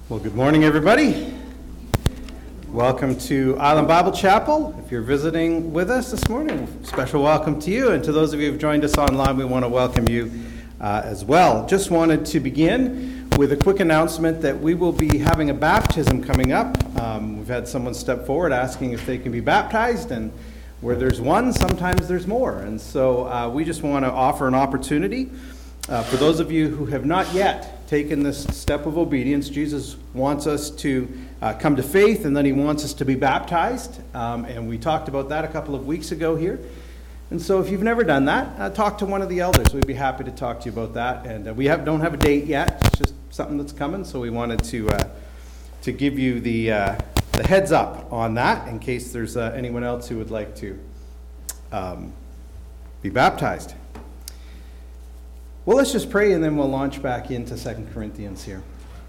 Well, good morning, everybody. Welcome to Island Bible Chapel. If you're visiting with us this morning, special welcome to you. And to those of you who've joined us online, we want to welcome you as well. Just wanted to begin with a quick announcement that we will be having a baptism coming up. We've had someone step forward asking if they can be baptized, and where there's one, sometimes there's more. And so we just want to offer an opportunity for those of you who have not yet taken this step of obedience. Jesus wants us to come to faith, and then he wants us to be baptized. And we talked about that a couple of weeks ago here. And so if you've never done that, talk to one of the elders. We'd be happy to talk to you about that. And we don't have a date yet. It's just something that's coming. So we wanted to give you the heads up on that in case there's anyone else who would like to be baptized. Well, let's just pray, and then we'll launch back into 2 Corinthians here.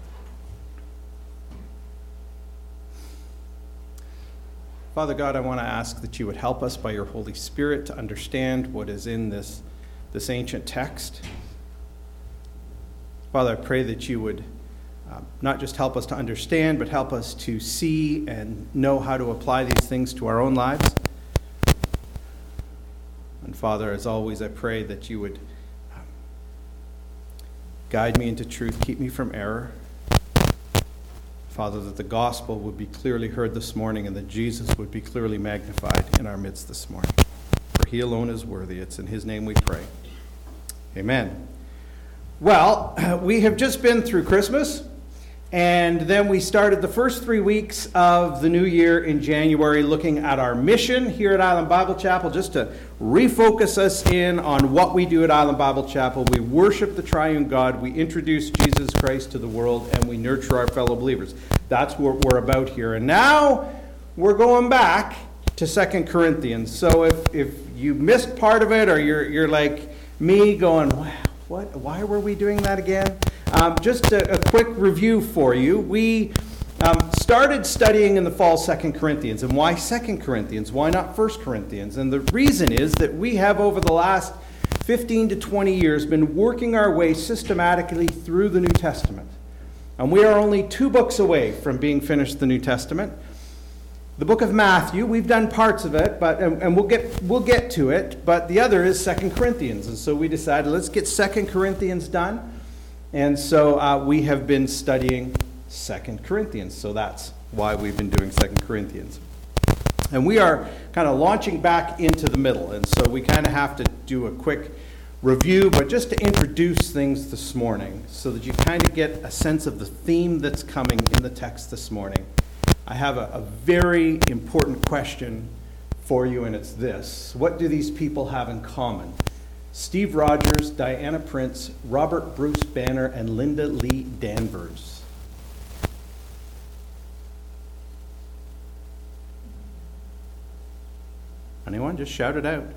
Father God, I want to ask that you would help us by your Holy Spirit to understand what is in this ancient text. Father, I pray that you would not just help us to understand, but help us to see and know how to apply these things to our own lives. And Father, as always, I pray that you would guide me into truth, keep me from error. Father, that the gospel would be clearly heard this morning and that Jesus would be clearly magnified in our midst this morning. For he alone is worthy. It's in his name we pray. Amen. Well, we have just been through Christmas, and then we started the first 3 weeks of the new year in January looking at our mission here at Island Bible Chapel, just to refocus us in on what we do at Island Bible Chapel. We worship the triune God, we introduce Jesus Christ to the world, and we nurture our fellow believers. That's what we're about here. And now we're going back to 2 Corinthians. So if you missed part of it, or you're like me going, why were we doing that again? Just a quick review for you. We started studying in the fall 2 Corinthians. And why 2 Corinthians? Why not 1 Corinthians? And the reason is that we have, over the last 15 to 20 years, been working our way systematically through the New Testament. And we are only 2 books away from being finished the New Testament. The book of Matthew, we've done parts of it, and we'll get to it, but the other is 2 Corinthians. And so we decided, let's get 2 Corinthians done. And so we have been studying 2 Corinthians. So that's why we've been doing 2 Corinthians. And we are kind of launching back into the middle. And so we kind of have to do a quick review, but just to introduce things this morning so that you kind of get a sense of the theme that's coming in the text this morning. I have a very important question for you, and it's this. What do these people have in common? Steve Rogers, Diana Prince, Robert Bruce Banner, and Linda Lee Danvers. Anyone? Just shout it out.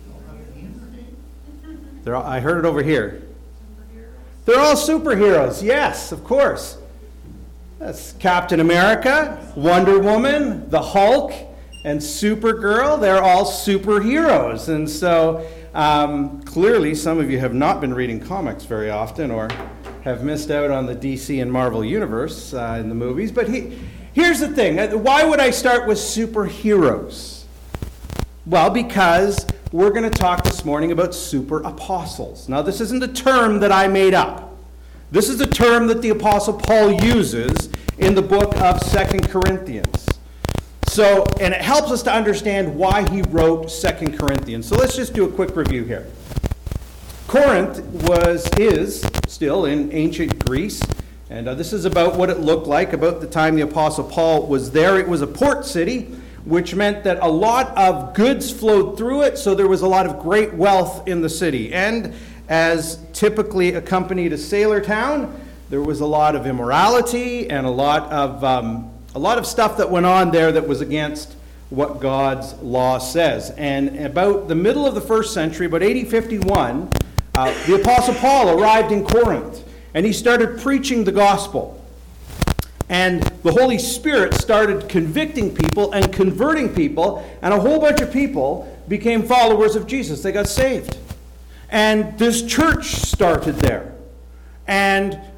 I heard it over here. They're all superheroes. Yes, of course. That's Captain America, Wonder Woman, the Hulk, and Supergirl. They're all superheroes. And so clearly some of you have not been reading comics very often, or have missed out on the DC and Marvel universe in the movies. But here's the thing. Why would I start with superheroes? Well, because we're going to talk this morning about super apostles. Now, this isn't a term that I made up. This is a term that the Apostle Paul uses in the book of 2 Corinthians. So, and it helps us to understand why he wrote 2 Corinthians. So let's just do a quick review here. Corinth is still in ancient Greece, and this is about what it looked like about the time the Apostle Paul was there. It was a port city, which meant that a lot of goods flowed through it, so there was a lot of great wealth in the city. And as typically accompanied a sailor town, there was a lot of immorality and a lot of stuff that went on there that was against what God's law says. And about the middle of the first century, about 8051, the Apostle Paul arrived in Corinth, and he started preaching the gospel. And the Holy Spirit started convicting people and converting people, and a whole bunch of people became followers of Jesus. They got saved. And this church started there. And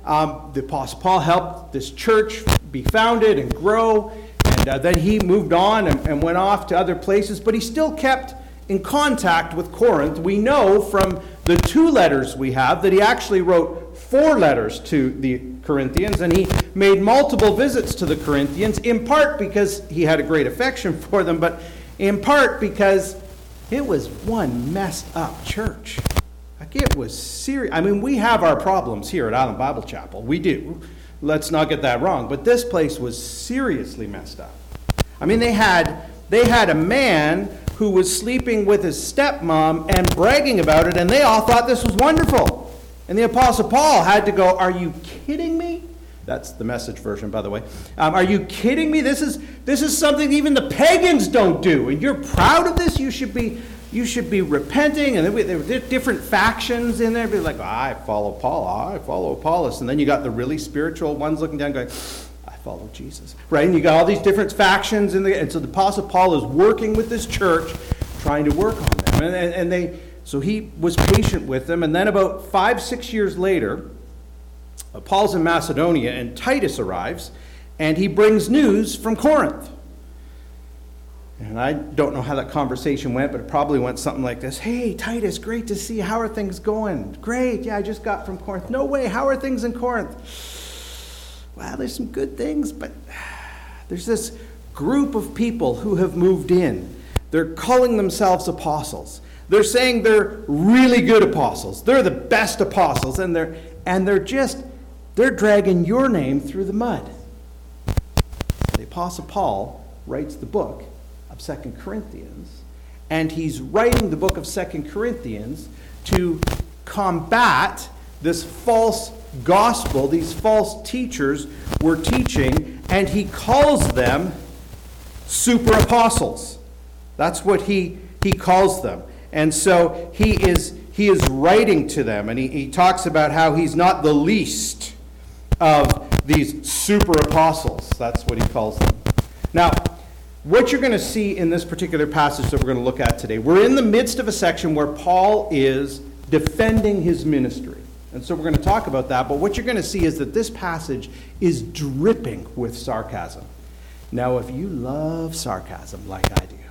The Apostle Paul helped this church be founded and grow, and then he moved on and went off to other places, but he still kept in contact with Corinth. We know from the 2 letters we have that he actually wrote 4 letters to the Corinthians, and he made multiple visits to the Corinthians, in part because he had a great affection for them, but in part because it was one messed up church. Like, it was serious. I mean, we have our problems here at Island Bible Chapel. We do. Let's not get that wrong. But this place was seriously messed up. I mean, they had a man who was sleeping with his stepmom and bragging about it, and they all thought this was wonderful. And the Apostle Paul had to go, "Are you kidding me?" That's the Message version, by the way. "Are you kidding me? This is something even the pagans don't do, and you're proud of this? You should be repenting." And there were different factions in there. Be like, "I follow Paul. I follow Apollos." And then you got the really spiritual ones looking down, going, "I follow Jesus." Right? And you got all these different factions in there. And so the Apostle Paul is working with this church, trying to work on them. So he was patient with them. And then about 5-6 years later, Paul's in Macedonia, and Titus arrives, and he brings news from Corinth. And I don't know how that conversation went, but it probably went something like this. "Hey, Titus, great to see you. How are things going?" "Great, yeah, I just got from Corinth." "No way, how are things in Corinth?" "Well, there's some good things, but there's this group of people who have moved in. They're calling themselves apostles. They're saying they're really good apostles. They're the best apostles, and they're dragging your name through the mud." The Apostle Paul writes the book of 2 Corinthians, and he's writing the book of 2 Corinthians to combat this false gospel these false teachers were teaching, and he calls them super apostles. That's what he calls them. And so he is writing to them, and he talks about how he's not the least of these super apostles. That's what he calls them. Now, what you're going to see in this particular passage that we're going to look at today, we're in the midst of a section where Paul is defending his ministry. And so we're going to talk about that, but what you're going to see is that this passage is dripping with sarcasm. Now, if you love sarcasm like I do,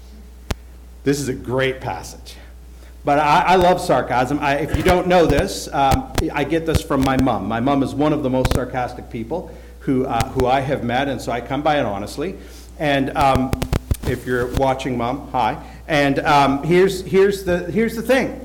this is a great passage. But I love sarcasm. If you don't know this, I get this from my mom. My mom is one of the most sarcastic people who I have met, and so I come by it honestly. And if you're watching, Mom, hi. And here's the thing.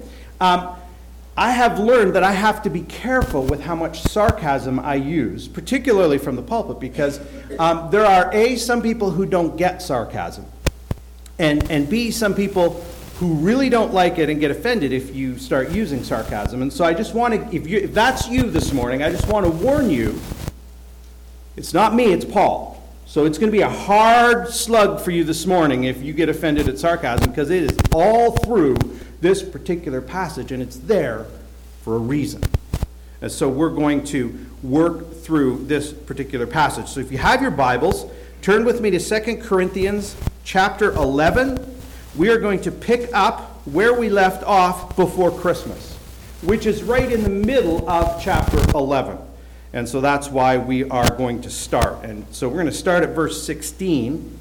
I have learned that I have to be careful with how much sarcasm I use, particularly from the pulpit, because there are some people who don't get sarcasm, and B, some people who really don't like it and get offended if you start using sarcasm. And so I just want to, if that's you this morning, I just want to warn you, it's not me, it's Paul. So it's going to be a hard slug for you this morning if you get offended at sarcasm, because it is all through this particular passage, and it's there for a reason. And so we're going to work through this particular passage. So if you have your Bibles, turn with me to 2 Corinthians chapter 11. We are going to pick up where we left off before Christmas, which is right in the middle of chapter 11. And so that's why we are going to start. And so we're going to start at verse 16.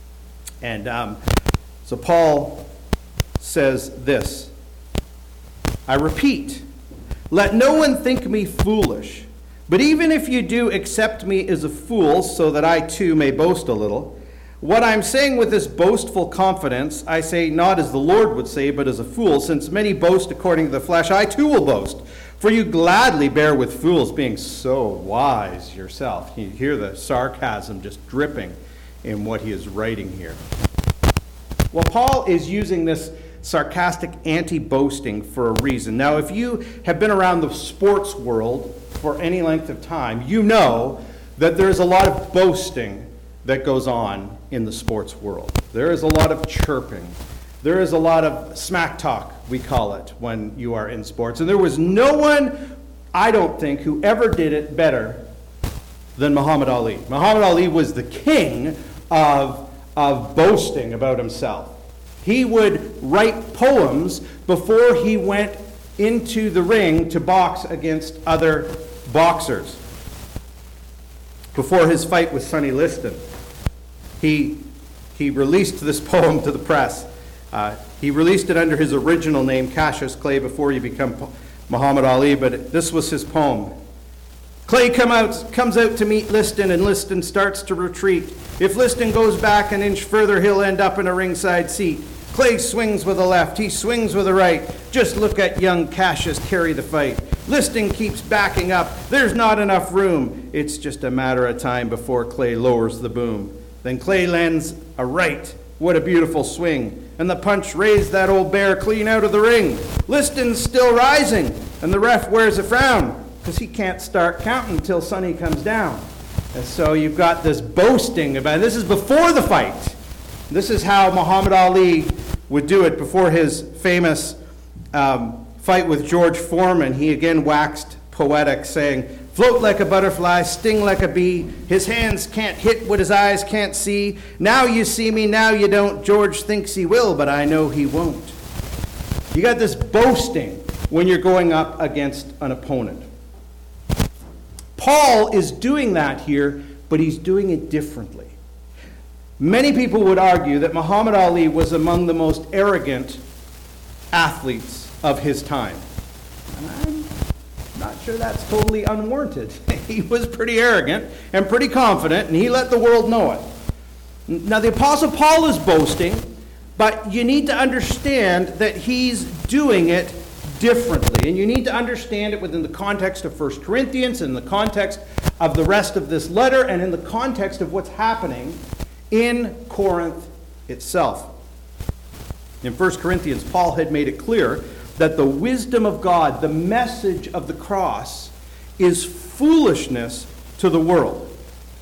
And so Paul says this: I repeat, let no one think me foolish, but even if you do accept me as a fool, so that I too may boast a little, what I'm saying with this boastful confidence, I say not as the Lord would say, but as a fool, since many boast according to the flesh, I too will boast. For you gladly bear with fools, being so wise yourself. You hear the sarcasm just dripping in what he is writing here. Well, Paul is using this sarcastic anti-boasting for a reason. Now, if you have been around the sports world for any length of time, you know that there's a lot of boasting that goes on in the sports world. There is a lot of chirping. There is a lot of smack talk, we call it, when you are in sports. And there was no one, I don't think, who ever did it better than Muhammad Ali. Muhammad Ali was the king of boasting about himself. He would write poems before he went into the ring to box against other boxers. Before his fight with Sonny Liston, he released this poem to the press. He released it under his original name, Cassius Clay, before he became Muhammad Ali, but this was his poem. Clay comes out to meet Liston, and Liston starts to retreat. If Liston goes back an inch further, he'll end up in a ringside seat. Clay swings with the left, he swings with the right. Just look at young Cassius carry the fight. Liston keeps backing up. There's not enough room. It's just a matter of time before Clay lowers the boom. Then Clay lands a right. What a beautiful swing. And the punch raised that old bear clean out of the ring. Liston's still rising, and the ref wears a frown, because he can't start counting until Sonny comes down. And so you've got this boasting about, this is before the fight. This is how Muhammad Ali would do it before his famous fight with George Foreman. He again waxed poetic, saying, float like a butterfly, sting like a bee. His hands can't hit what his eyes can't see. Now you see me, now you don't. George thinks he will, but I know he won't. You got this boasting when you're going up against an opponent. Paul is doing that here, but he's doing it differently. Many people would argue that Muhammad Ali was among the most arrogant athletes of his time. And I'm not sure that's totally unwarranted. He was pretty arrogant and pretty confident, and he let the world know it. Now, the Apostle Paul is boasting, but you need to understand that he's doing it differently. And you need to understand it within the context of 1 Corinthians, in the context of the rest of this letter, and in the context of what's happening in Corinth itself. In 1 Corinthians, Paul had made it clear that the wisdom of God, the message of the cross, is foolishness to the world.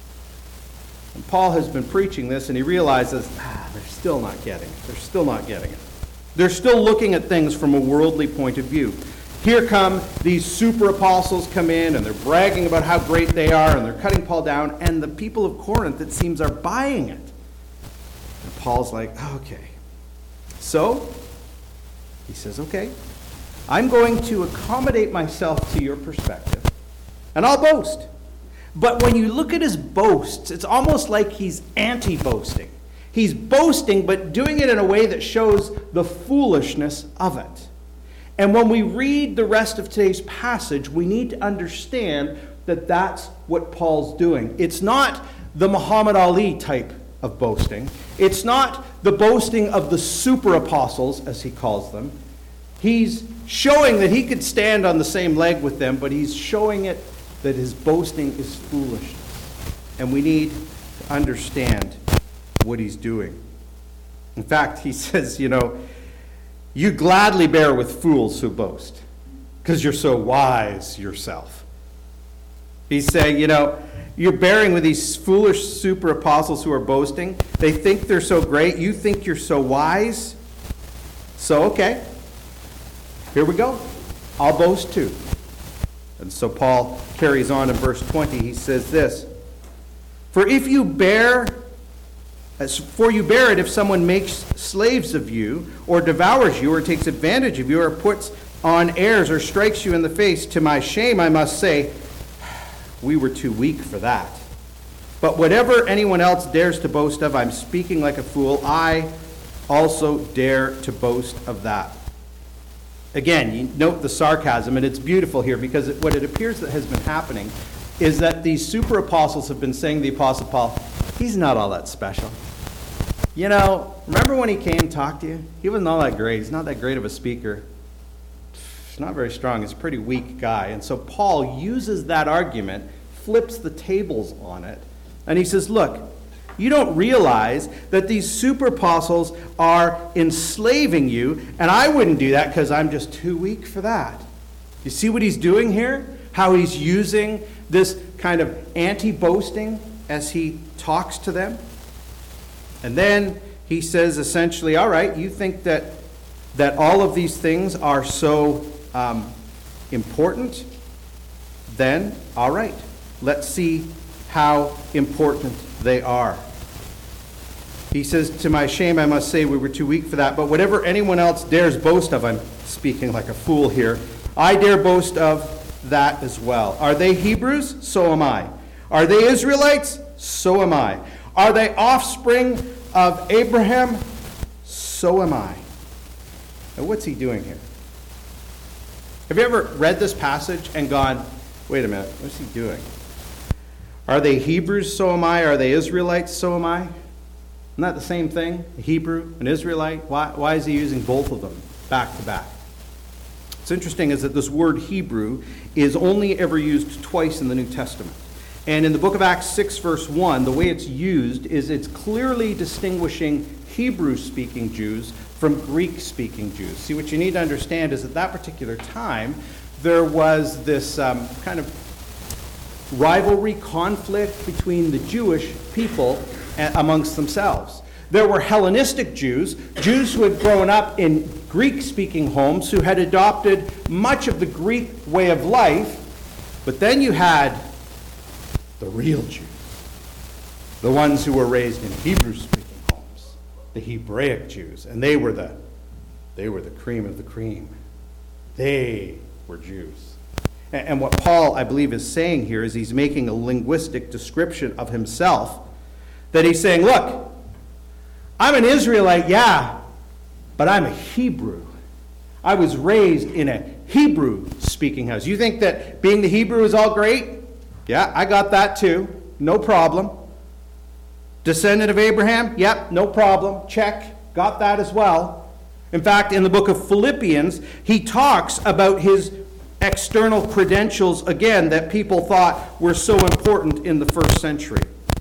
And Paul has been preaching this, and he realizes, they're still not getting it. They're still not getting it. They're still looking at things from a worldly point of view. Here come these super apostles come in, and they're bragging about how great they are, and they're cutting Paul down, and the people of Corinth, it seems, are buying it. And Paul's like, okay. So, he says, okay, I'm going to accommodate myself to your perspective, and I'll boast. But when you look at his boasts, it's almost like he's anti-boasting. He's boasting, but doing it in a way that shows the foolishness of it. And when we read the rest of today's passage, we need to understand that that's what Paul's doing. It's not the Muhammad Ali type of boasting. It's not the boasting of the super apostles, as he calls them. He's showing that he could stand on the same leg with them, but he's showing it that his boasting is foolishness. And we need to understand what he's doing. In fact, he says, you gladly bear with fools who boast, because you're so wise yourself. He's saying, you're bearing with these foolish super apostles who are boasting. They think they're so great. You think you're so wise. So, okay, here we go. I'll boast too. And so Paul carries on in verse 20. He says this, For you bear it if someone makes slaves of you, or devours you, or takes advantage of you, or puts on airs, or strikes you in the face. To my shame, I must say, we were too weak for that. But whatever anyone else dares to boast of, I'm speaking like a fool. I also dare to boast of that. Again, you note the sarcasm, and it's beautiful here, because what it appears that has been happening is that these super apostles have been saying to the Apostle Paul, he's not all that special. Remember when he came and talked to you? He wasn't all that great. He's not that great of a speaker. He's not very strong. He's a pretty weak guy. And so Paul uses that argument, flips the tables on it, and he says, look, you don't realize that these super apostles are enslaving you, and I wouldn't do that because I'm just too weak for that. You see what he's doing here? How he's using this kind of anti-boasting as he talks to them? And then he says essentially, all right, you think that all of these things are so important? Then, all right, let's see how important they are. He says, to my shame, I must say we were too weak for that. But whatever anyone else dares boast of, I'm speaking like a fool here, I dare boast of that as well. Are they Hebrews? So am I. Are they Israelites? So am I. Are they offspring of Abraham? So am I. Now, what's he doing here? Have you ever read this passage and gone, wait a minute, what's he doing? Are they Hebrews? So am I. Are they Israelites? So am I. Isn't that the same thing? A Hebrew, an Israelite? Why is he using both of them back to back? What's interesting is that this word Hebrew is only ever used twice in the New Testament. And in the book of Acts 6, verse 1, the way it's used is it's clearly distinguishing Hebrew-speaking Jews from Greek-speaking Jews. See, what you need to understand is at that particular time, there was this kind of rivalry, conflict between the Jewish people amongst themselves. There were Hellenistic Jews, Jews who had grown up in Greek-speaking homes, who had adopted much of the Greek way of life, but then you had the real Jews, the ones who were raised in Hebrew-speaking homes, the Hebraic Jews, and they were the cream of the cream. They were Jews. And what Paul, I believe, is saying here is he's making a linguistic description of himself, that he's saying, look, I'm an Israelite, yeah, but I'm a Hebrew. I was raised in a Hebrew-speaking house. You think that being the Hebrew is all great? Yeah, I got that too. No problem. Descendant of Abraham? Yep, no problem. Check. Got that as well. In fact, in the book of Philippians, he talks about his external credentials, again, that people thought were so important in the first century.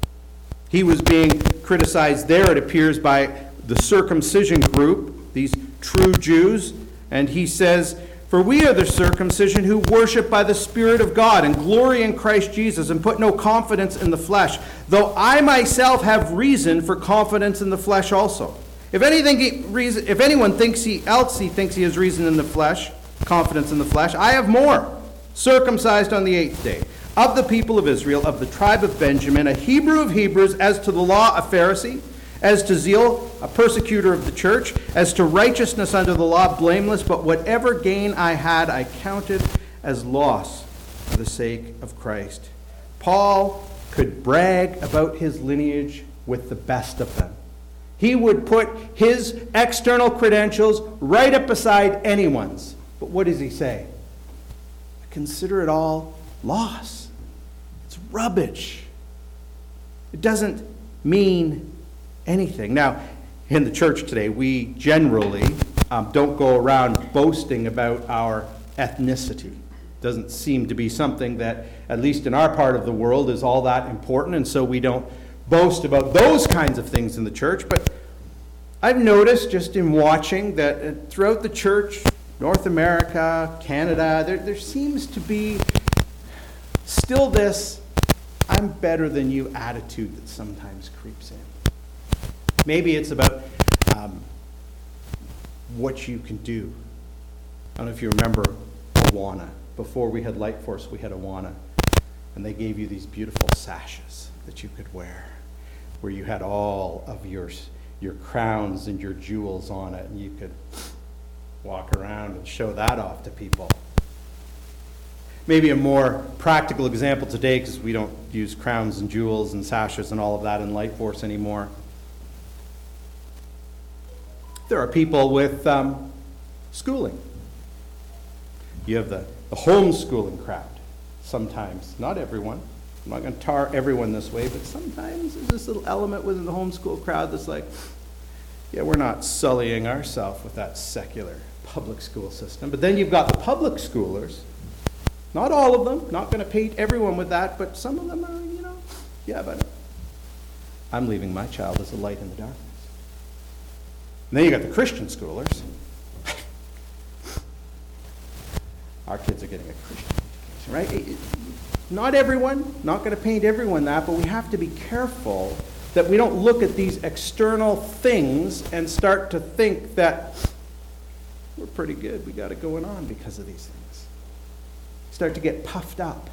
He was being criticized there, it appears, by the circumcision group, these true Jews, and he says, "For we are the circumcision who worship by the Spirit of God and glory in Christ Jesus and put no confidence in the flesh, though I myself have reason for confidence in the flesh also." If anyone thinks he thinks he has reason in the flesh, confidence in the flesh, I have more. Circumcised on the 8th day, of the people of Israel, of the tribe of Benjamin, a Hebrew of Hebrews, as to the law, a Pharisee, as to zeal, a persecutor of the church, as to righteousness under the law, blameless, but whatever gain I had, I counted as loss for the sake of Christ. Paul could brag about his lineage with the best of them. He would put his external credentials right up beside anyone's. But what does he say? I consider it all loss. It's rubbish. It doesn't mean anything. Now, in the church today, we generally don't go around boasting about our ethnicity. It doesn't seem to be something that, at least in our part of the world, is all that important, and so we don't boast about those kinds of things in the church. But I've noticed, just in watching, that throughout the church, North America, Canada, there seems to be still this "I'm better than you" attitude that sometimes creeps in. Maybe it's about what you can do. I don't know if you remember Awana. Before we had Light Force, we had Awana. And they gave you these beautiful sashes that you could wear, where you had all of your crowns and your jewels on it, and you could walk around and show that off to people. Maybe a more practical example today, because we don't use crowns and jewels and sashes and all of that in Light Force anymore. There are people with schooling. You have the homeschooling crowd. Sometimes, not everyone. I'm not going to tar everyone this way, but sometimes there's this little element within the homeschool crowd that's like, yeah, we're not sullying ourselves with that secular public school system. But then you've got the public schoolers. Not all of them. Not going to paint everyone with that, but some of them are, yeah, but I'm leaving my child as a light in the darkness. And then you got the Christian schoolers. Our kids are getting a Christian education, right? Not everyone, not going to paint everyone that, but we have to be careful that we don't look at these external things and start to think that we're pretty good, we got it going on because of these things. Start to get puffed up.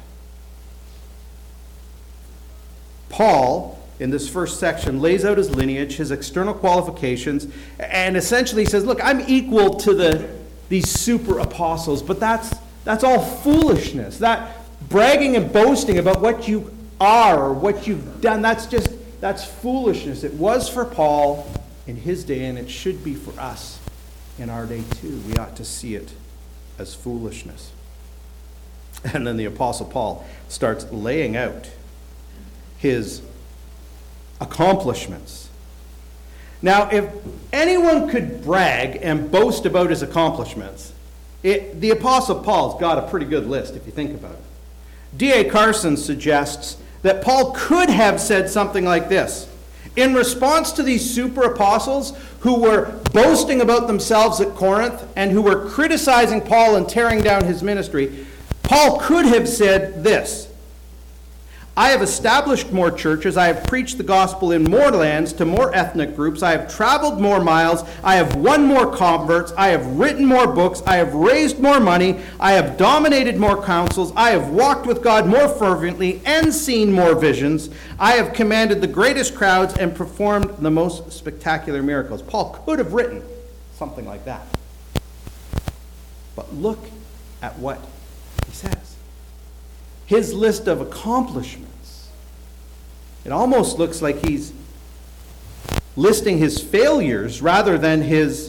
Paul, in this first section, lays out his lineage, his external qualifications, and essentially says, look, I'm equal to these super apostles, but that's That's all foolishness. That bragging and boasting about what you are or what you've done, that's foolishness. It was for Paul in his day, and it should be for us in our day too. We ought to see it as foolishness. And then the Apostle Paul starts laying out his accomplishments. Now, if anyone could brag and boast about his accomplishments, the Apostle Paul's got a pretty good list if you think about it. D.A. Carson suggests that Paul could have said something like this. In response to these super apostles who were boasting about themselves at Corinth and who were criticizing Paul and tearing down his ministry, Paul could have said this: I have established more churches, I have preached the gospel in more lands to more ethnic groups, I have traveled more miles, I have won more converts, I have written more books, I have raised more money, I have dominated more councils, I have walked with God more fervently and seen more visions, I have commanded the greatest crowds and performed the most spectacular miracles. Paul could have written something like that. But look at what he says. His list of accomplishments. It almost looks like he's listing his failures rather than his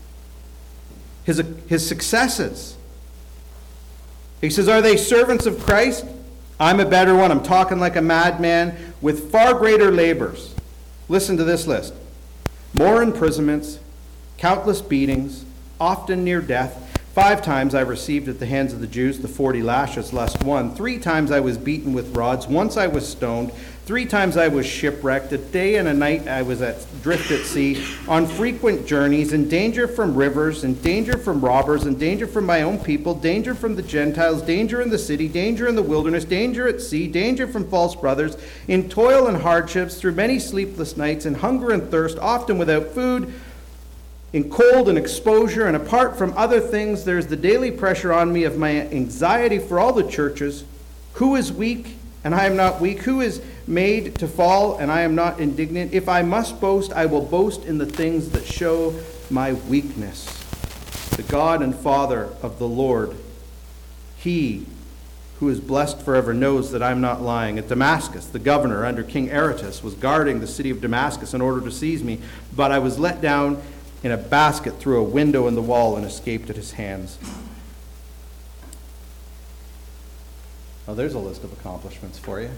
successes. He says, are they servants of Christ? I'm a better one. I'm talking like a madman with far greater labors. Listen to this list. More imprisonments, countless beatings, often near death. 5 times I received at the hands of the Jews the 40 lashes less one. 3 times I was beaten with rods. Once I was stoned. 3 times I was shipwrecked. A day and a night I was adrift at sea, on frequent journeys, in danger from rivers, in danger from robbers, in danger from my own people, danger from the Gentiles, danger in the city, danger in the wilderness, danger at sea, danger from false brothers, in toil and hardships, through many sleepless nights, in hunger and thirst, often without food, in cold and exposure, and apart from other things, there's the daily pressure on me of my anxiety for all the churches. Who is weak, and I am not weak? Who is made to fall, and I am not indignant? If I must boast, I will boast in the things that show my weakness. The God and Father of the Lord, He who is blessed forever, knows that I'm not lying. At Damascus, the governor under King Aretas was guarding the city of Damascus in order to seize me, but I was let down in a basket through a window in the wall and escaped at his hands. Now there's a list of accomplishments for you.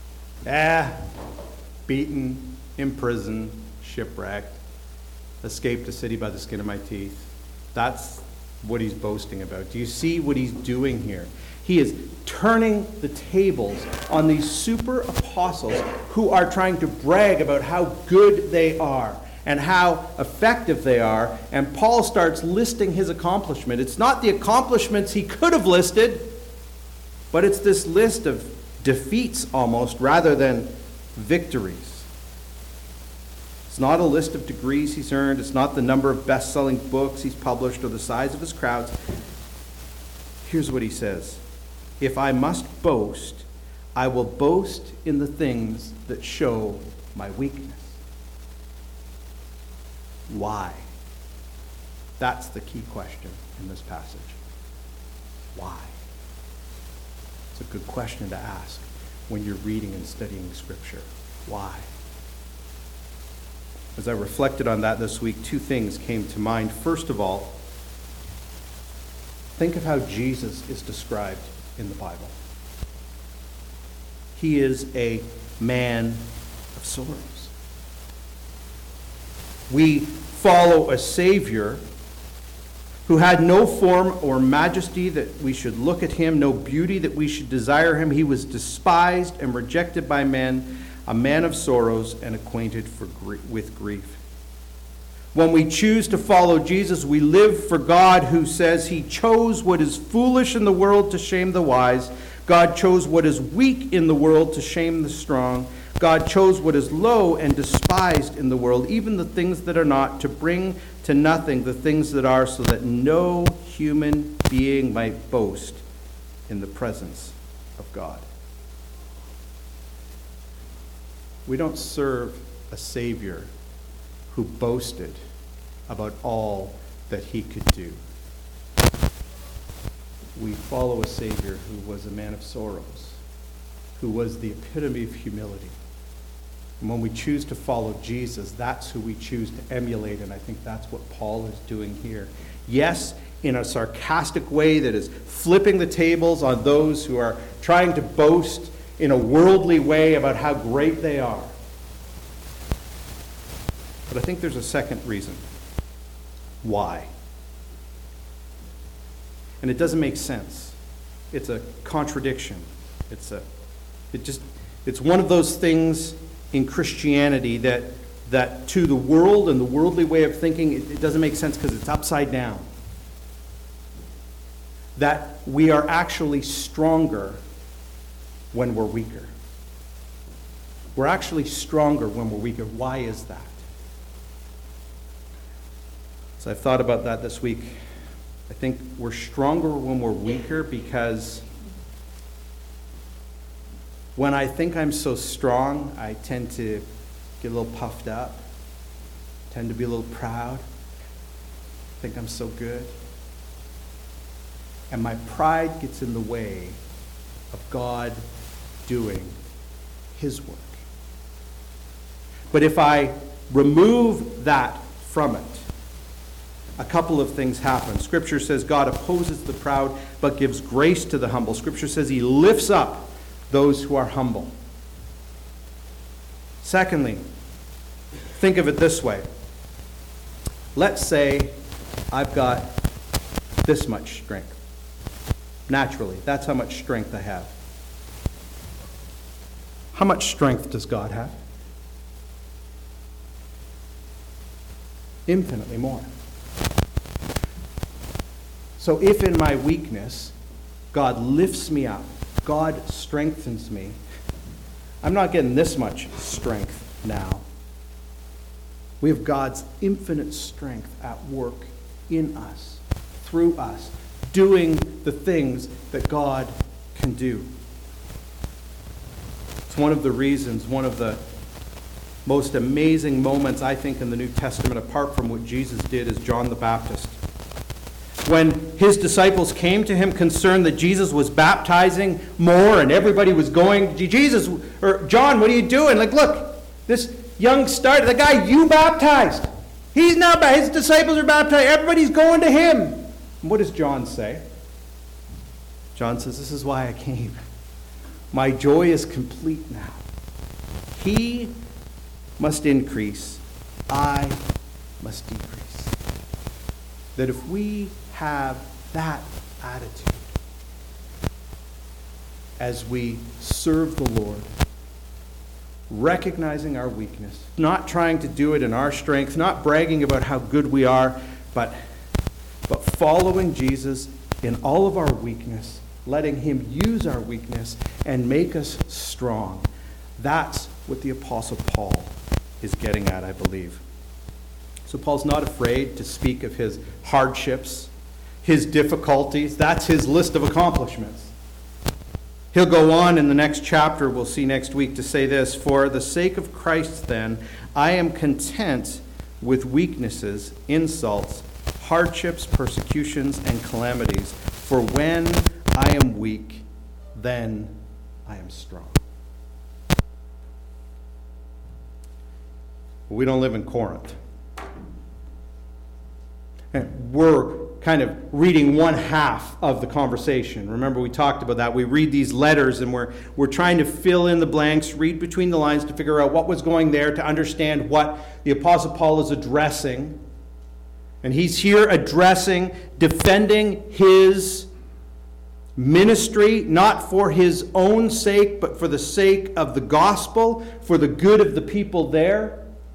Beaten, imprisoned, shipwrecked, escaped a city by the skin of my teeth. That's what he's boasting about. Do you see what he's doing here? He is turning the tables on these super apostles who are trying to brag about how good they are and how effective they are, and Paul starts listing his accomplishment. It's not the accomplishments he could have listed, but it's this list of defeats almost rather than victories. It's not a list of degrees he's earned. It's not the number of best-selling books he's published or the size of his crowds. Here's what he says. If I must boast, I will boast in the things that show my weakness. Why? That's the key question in this passage. Why? It's a good question to ask when you're reading and studying Scripture. Why? As I reflected on that this week, 2 things came to mind. First of all, think of how Jesus is described in the Bible. He is a man of sorrows. We follow a Savior who had no form or majesty that we should look at him, no beauty that we should desire him. He was despised and rejected by men, a man of sorrows and acquainted with grief. When we choose to follow Jesus, we live for God, who says he chose what is foolish in the world to shame the wise. God chose what is weak in the world to shame the strong. God chose what is low and despised in the world, even the things that are not, to bring to nothing the things that are, so that no human being might boast in the presence of God. We don't serve a Savior who boasted about all that he could do. we follow a Savior who was a man of sorrows, who was the epitome of humility. And when we choose to follow Jesus, that's who we choose to emulate, and I think that's what Paul is doing here. Yes, in a sarcastic way that is flipping the tables on those who are trying to boast in a worldly way about how great they are. But I think there's a second reason. Why? And it doesn't make sense. It's a contradiction. It's one of those things in Christianity that to the world and the worldly way of thinking, it doesn't make sense because it's upside down. That we are actually stronger when we're weaker. We're actually stronger when we're weaker. Why is that? So I've thought about that this week. I think we're stronger when we're weaker because when I think I'm so strong, I tend to get a little puffed up, tend to be a little proud, think I'm so good. And my pride gets in the way of God doing His work. But if I remove that from it, a couple of things happen. Scripture says God opposes the proud, but gives grace to the humble. Scripture says He lifts up those who are humble. Secondly, think of it this way. Let's say I've got this much strength. Naturally, that's how much strength I have. How much strength does God have? Infinitely more. So if in my weakness, God lifts me up, God strengthens me, I'm not getting this much strength now. We have God's infinite strength at work in us, through us, doing the things that God can do. It's one of the reasons, one of the most amazing moments, I think, in the New Testament, apart from what Jesus did, is John the Baptist. When his disciples came to him concerned that Jesus was baptizing more and everybody was going, Jesus, or John, what are you doing? Like, look, this young start, the guy you baptized, he's now his disciples are baptized, everybody's going to him. And what does John say? John says, this is why I came. My joy is complete now. He must increase, I must decrease. That if we have that attitude as we serve the Lord, recognizing our weakness, not trying to do it in our strength, not bragging about how good we are, but following Jesus in all of our weakness, letting Him use our weakness and make us strong. That's what the Apostle Paul is getting at, I believe. So Paul's not afraid to speak of his hardships, his difficulties. That's his list of accomplishments. He'll go on in the next chapter, we'll see next week, to say this: for the sake of Christ, then, I am content with weaknesses, insults, hardships, persecutions, and calamities. For when I am weak, then I am strong. We don't live in Corinth. And we're kind of reading one half of the conversation. Remember, we talked about that. We read these letters and we're trying to fill in the blanks, read between the lines to figure out what was going there, to understand what the Apostle Paul is addressing. And he's here addressing, defending his ministry, not for his own sake, but for the sake of the gospel, for the good of the people there.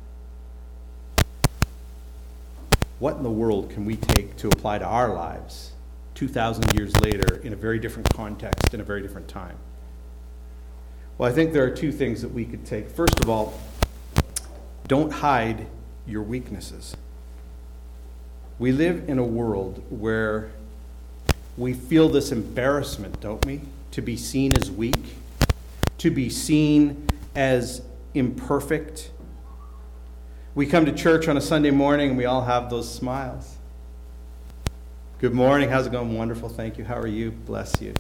What in the world can we take to apply to our lives 2,000 years later in a very different context, in a very different time? Well, I think there are two things that we could take. First of all, don't hide your weaknesses. We live in a world where we feel this embarrassment, don't we? To be seen as weak, to be seen as imperfect. We come to church on a Sunday morning and we all have those smiles. Good morning. How's it going? Wonderful. Thank you. How are you? Bless you.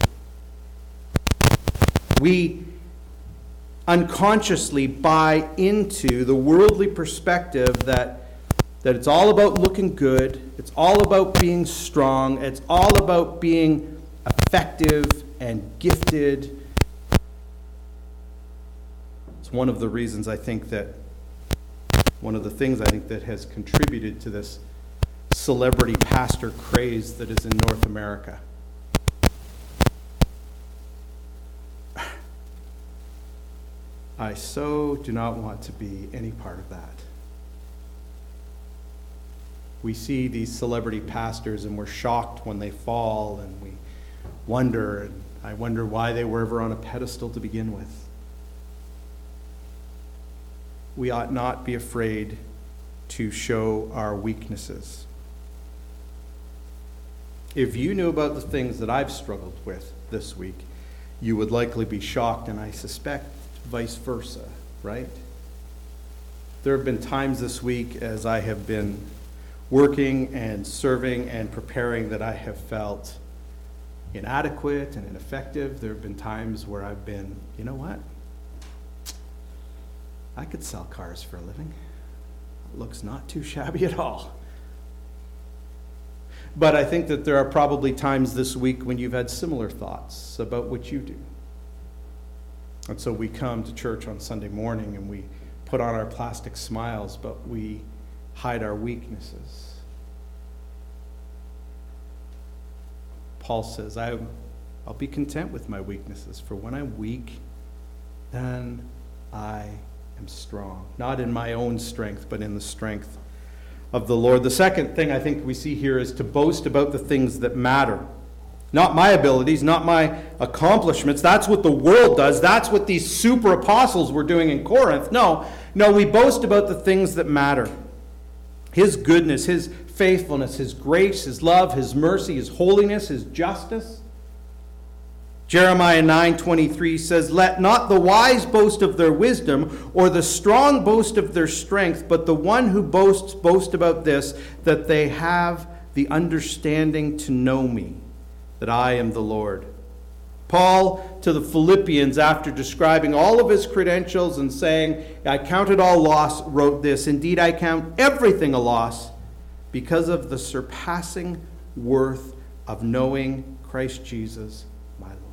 We unconsciously buy into the worldly perspective that it's all about looking good, it's all about being strong, it's all about being effective and gifted. It's one of the things I think that has contributed to this celebrity pastor craze that is in North America. I so do not want to be any part of that. We see these celebrity pastors and we're shocked when they fall, and we wonder, and I wonder why they were ever on a pedestal to begin with. We ought not be afraid to show our weaknesses. If you knew about the things that I've struggled with this week, you would likely be shocked, and I suspect vice versa, right? There have been times this week as I have been working and serving and preparing that I have felt inadequate and ineffective. There have been times where I've been, you know what? I could sell cars for a living. It looks not too shabby at all. But I think that there are probably times this week when you've had similar thoughts about what you do. And so we come to church on Sunday morning and we put on our plastic smiles, but we hide our weaknesses. Paul says, I'll be content with my weaknesses, for when I'm weak, then I am strong. Not in my own strength, but in the strength of the Lord. The second thing I think we see here is to boast about the things that matter. Not my abilities, not my accomplishments. That's what the world does. That's what these super apostles were doing in Corinth. No, we boast about the things that matter. His goodness, His faithfulness, His grace, His love, His mercy, His holiness, His justice. Jeremiah 9:23 says, "Let not the wise boast of their wisdom, or the strong boast of their strength, but the one who boast about this, that they have the understanding to know me, that I am the Lord." Paul to the Philippians, after describing all of his credentials and saying, "I count it all loss," wrote this, "Indeed, I count everything a loss because of the surpassing worth of knowing Christ Jesus, my Lord."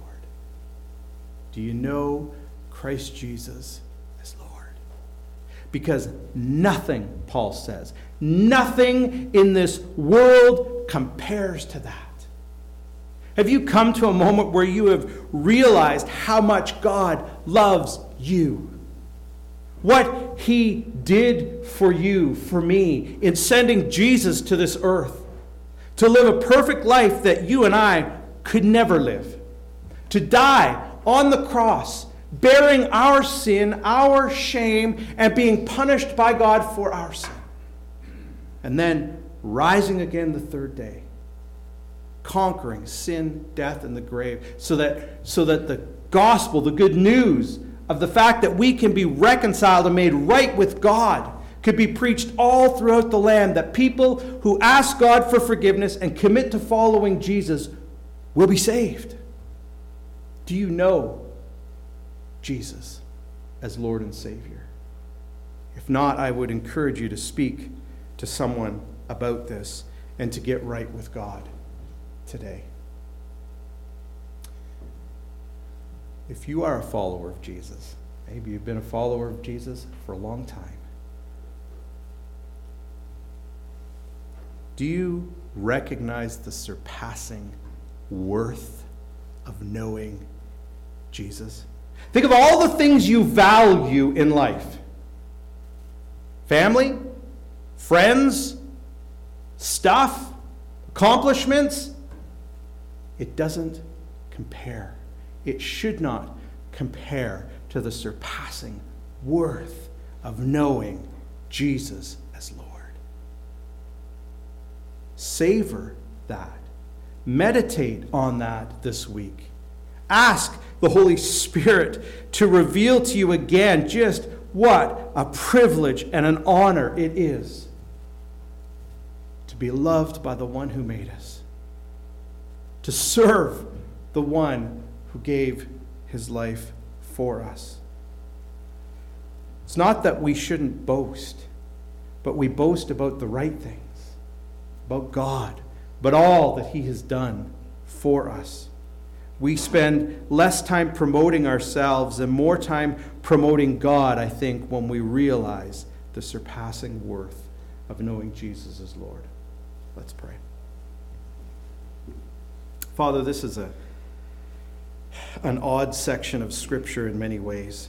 Do you know Christ Jesus as Lord? Because nothing, Paul says, nothing in this world compares to that. Have you come to a moment where you have realized how much God loves you? What He did for you, for me, in sending Jesus to this earth, to live a perfect life that you and I could never live, to die on the cross, bearing our sin, our shame, and being punished by God for our sin, and then rising again the third day, conquering sin, death, and the grave, so that the gospel, the good news of the fact that we can be reconciled and made right with God, could be preached all throughout the land, that people who ask God for forgiveness and commit to following Jesus will be saved. Do you know Jesus as Lord and Savior? If not, I would encourage you to speak to someone about this and to get right with God today. If you are a follower of Jesus, maybe you've been a follower of Jesus for a long time, do you recognize the surpassing worth of knowing Jesus? Think of all the things you value in life. Family, friends, stuff, accomplishments. It doesn't compare. It should not compare to the surpassing worth of knowing Jesus as Lord. Savor that. Meditate on that this week. Ask the Holy Spirit to reveal to you again just what a privilege and an honor it is to be loved by the one who made us, to serve the one who gave his life for us. It's not that we shouldn't boast, but we boast about the right things, about God, but all that he has done for us. We spend less time promoting ourselves and more time promoting God, I think, when we realize the surpassing worth of knowing Jesus as Lord. Let's pray. Father, this is an odd section of Scripture in many ways.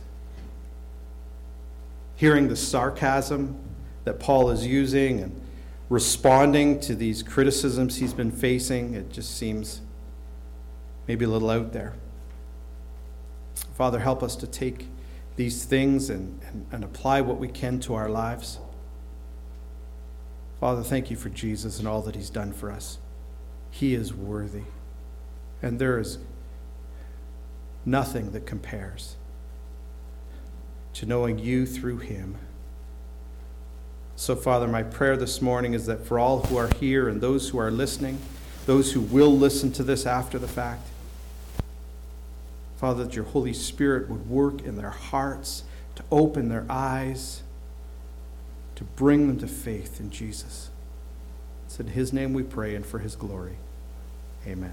Hearing the sarcasm that Paul is using and responding to these criticisms he's been facing, it just seems maybe a little out there. Father, help us to take these things and apply what we can to our lives. Father, thank you for Jesus and all that he's done for us. He is worthy. And there is nothing that compares to knowing you through him. So, Father, my prayer this morning is that for all who are here and those who are listening, those who will listen to this after the fact, Father, that your Holy Spirit would work in their hearts to open their eyes, to bring them to faith in Jesus. It's in his name we pray and for his glory. Amen.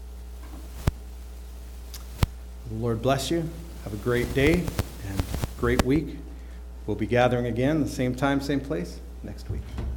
The Lord bless you. Have a great day and great week. We'll be gathering again, the same time, same place, next week.